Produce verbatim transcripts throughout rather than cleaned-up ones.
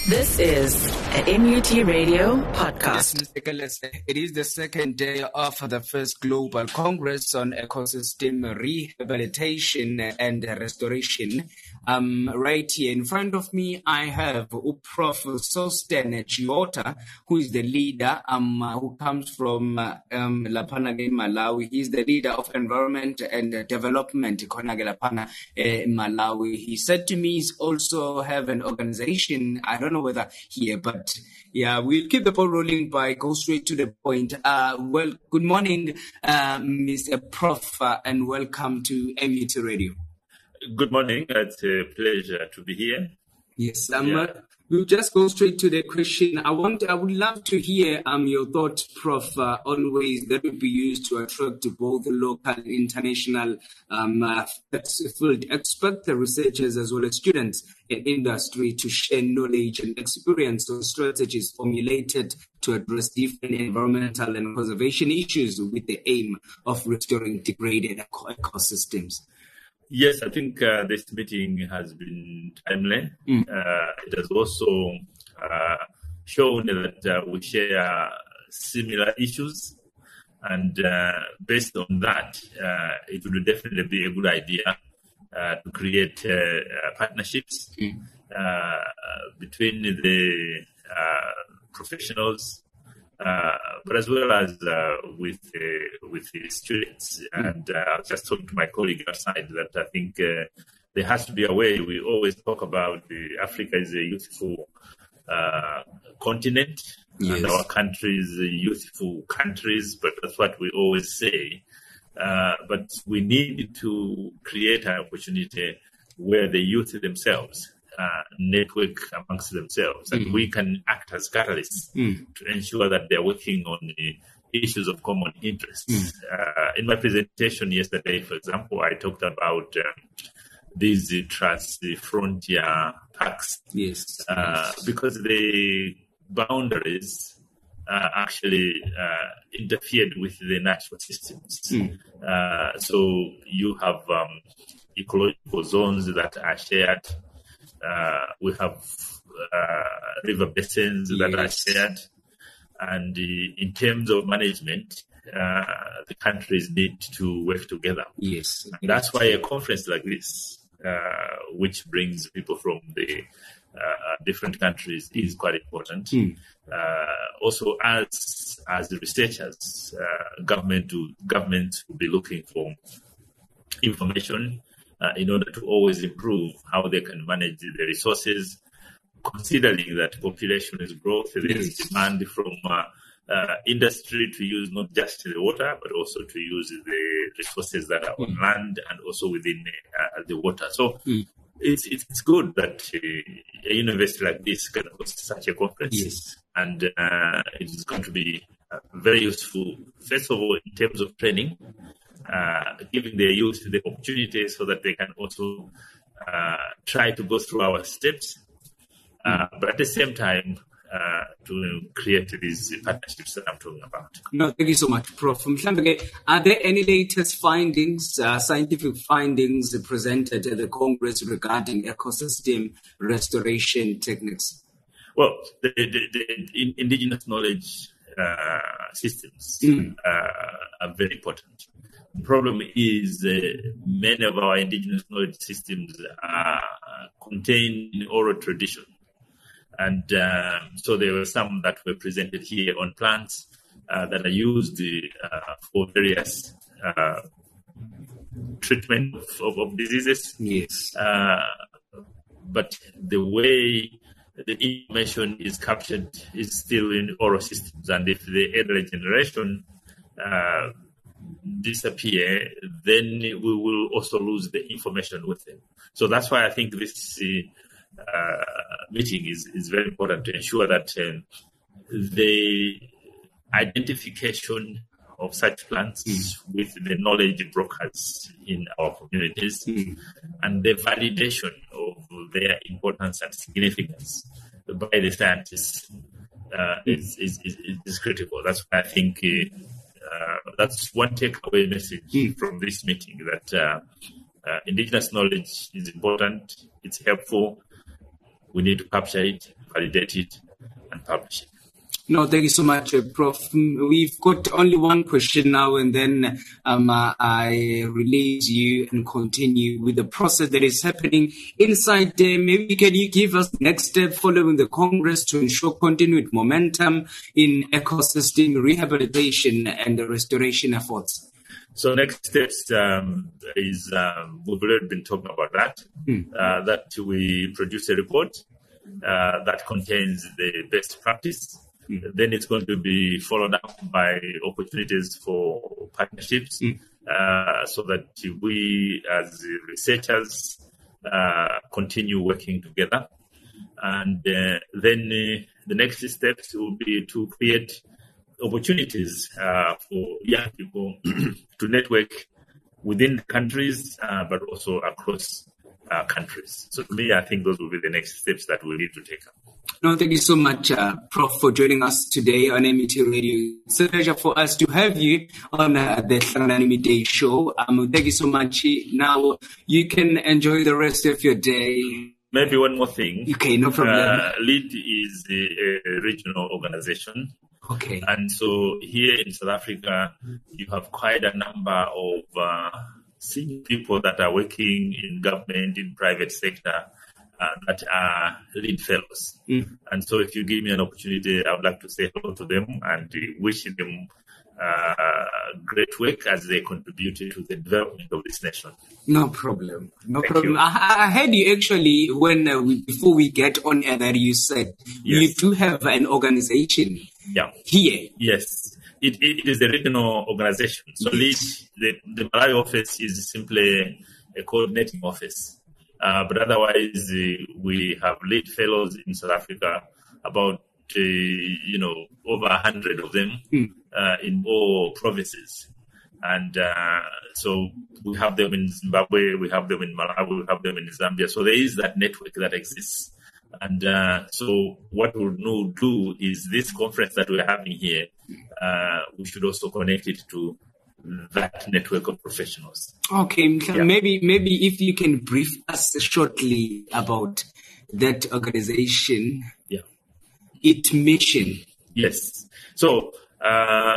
This is an M U T Radio podcast. It is the second day of the first Global Congress on Ecosystem Rehabilitation and Restoration. Um, right here in front of me, I have Professor Sosten Chiota, who is the leader, um, who comes from uh, um, Lapana, Malawi. He is the leader of Environment and Development, Konage Lapana, uh, Malawi. He said to me, he's also have an organization. I don't know whether here, but yeah, we'll keep the ball rolling by go straight to the point. Uh, well, good morning, uh, Mister Prof, uh, and welcome to M U T Radio. Good morning. It's a pleasure to be here. Yes, um, Yeah. uh, we'll just go straight to the question. I want, I would love to hear um your thoughts, Prof, uh, on ways that would be used to attract both local and international um uh, field experts, the researchers, as well as students in industry to share knowledge and experience on strategies formulated to address different environmental and conservation issues with the aim of restoring degraded eco- ecosystems. Yes, I think uh, this meeting has been timely. Mm. Uh, it has also uh, shown that uh, we share similar issues. And uh, based on that, uh, it would definitely be a good idea uh, to create uh, uh, partnerships Mm. uh, between the uh, professionals, uh, but as well as uh, with uh, with the students. And uh, I was just talking to my colleague outside that I think uh, there has to be a way. We always talk about the Africa is a youthful uh, continent, Yes. and our countries are youthful countries, but that's what we always say. Uh, but we need to create an opportunity where the youth themselves uh, network amongst themselves, and Mm. we can act as catalysts Mm. to ensure that they're working on the issues of common interest. Mm. Uh, in my presentation yesterday, for example, I talked about uh, these uh, trans frontier parks Yes. uh, because the boundaries uh, actually uh, interfered with the natural systems. Mm. Uh, so you have um, ecological zones that are shared. Uh, we have uh, river basins that are Yes. shared. And uh, in terms of management, uh, the countries need to work together. Yes. And that's why a conference like this, uh, which brings people from the uh, different countries, is quite important. Mm. Uh, also, as as the researchers, uh, government to governments will be looking for information uh, in order to always improve how they can manage the resources, considering that population is growth, there is Yes. demand from uh, uh, industry to use not just the water, but also to use the resources that are on land and also within uh, the water. So Mm. it's, it's it's good that uh, a university like this can host such a conference. Yes. And uh, it is going to be uh, very useful, first of all, in terms of training, uh, giving the youth the opportunity so that they can also uh, try to go through our steps. Uh, but at the same time, uh, to create these partnerships that I'm talking about. No, thank you so much, Prof Mhlambeke. Are there any latest findings, uh, scientific findings presented at the Congress regarding ecosystem restoration techniques? Well, the, the, the in, indigenous knowledge uh, systems Mm. uh, are very important. The problem is uh, many of our indigenous knowledge systems are contained in oral tradition. And uh, so there were some that were presented here on plants uh, that are used uh, for various uh, treatment of, of, of diseases. Yes. Uh, but the way the information is captured is still in oral systems. And if the elder generation uh, disappear, then we will also lose the information with them. So that's why I think this uh, meeting is, is very important to ensure that um, the identification of such plants mm. with the knowledge brokers in our communities mm. and the validation of their importance and significance by the scientists uh, mm. is, is, is, is critical. That's why I think uh, uh, that's one takeaway message mm. from this meeting, that uh, uh, indigenous knowledge is important, it's helpful, we need to capture it, validate it, and publish it. No, thank you so much, uh, Professor We've got only one question now, and then um, uh, I release you and continue with the process that is happening inside there. Maybe can you give us the next step following the Congress to ensure continued momentum in ecosystem rehabilitation and the restoration efforts? So next steps um, is, um, we've already been talking about that, hmm. uh, that we produce a report uh, that contains the best practice. Then it's going to be followed up by opportunities for partnerships mm. uh, so that we as researchers uh, continue working together. And uh, then uh, the next steps will be to create opportunities uh, for young people to network within the countries, uh, but also across uh, countries. So to me, I think those will be the next steps that we need to take up. No, thank you so much, uh, Prof, for joining us today on M U T Radio. It's a pleasure for us to have you on uh, the Hlanganani Midday Show. Um, thank you so much. Now you can enjoy the rest of your day. Maybe one more thing. Okay, no problem. Uh, LEAD is a, a regional organization. Okay. And so here in South Africa, you have quite a number of uh, senior people that are working in government, in private sector, Uh, that are LEAD fellows. Mm. And so if you give me an opportunity, I would like to say hello to them and wish them uh, great work as they contribute to the development of this nation. No problem. No Thank problem. You. I, I heard you actually, when uh, we, before we get on air, that you said yes. You do have an organization yeah. here. Yes. It, it is a regional organization. So LEAD, the, the Malawi office is simply a coordinating office. Uh, but otherwise, uh, we have LEAD fellows in South Africa, about, uh, you know, over a hundred of them mm. uh, in all provinces. And uh, so we have them in Zimbabwe, we have them in Malawi, we have them in Zambia. So there is that network that exists. And uh, so what we'll do is this conference that we're having here, uh, we should also connect it to that network of professionals. Okay, yeah. maybe maybe if you can brief us shortly about that organization, yeah, its mission. Yes. So uh,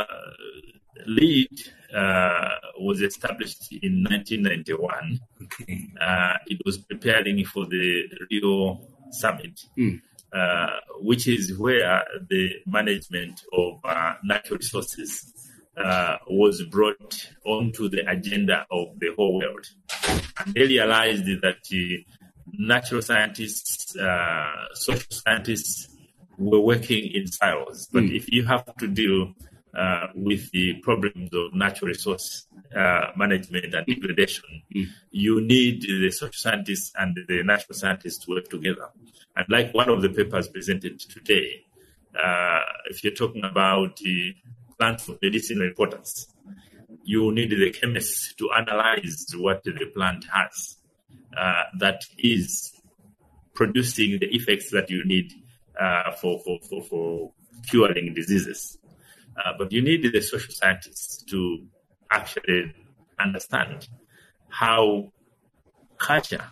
LEAD uh, was established in nineteen ninety-one. Okay. Uh, it was preparing for the Rio Summit, mm. uh, which is where the management of uh, natural resources Uh, was brought onto the agenda of the whole world. And they realized that uh, natural scientists, uh, social scientists were working in silos. But mm. if you have to deal uh, with the problems of natural resource uh, management and degradation, mm. you need the social scientists and the natural scientists to work together. And like one of the papers presented today, uh, if you're talking about the uh, plants of medicinal importance, you need the chemists to analyze what the plant has uh, that is producing the effects that you need uh, for, for, for, for curing diseases. Uh, but you need the social scientists to actually understand how culture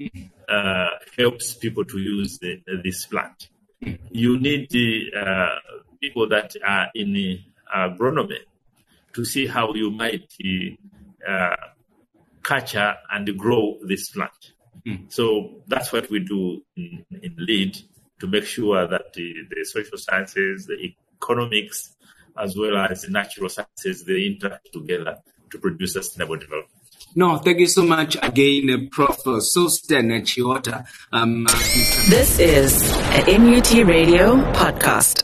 uh, helps people to use the, this plant. You need the uh, people that are in the agronomy to see how you might uh, capture and grow this plant. Mm. So that's what we do in, in LEAD to make sure that the, the social sciences, the economics, as well as the natural sciences, they interact together to produce sustainable development. No, thank you so much again, Professor Sosthene Chiota. Um, this is an M U T Radio podcast.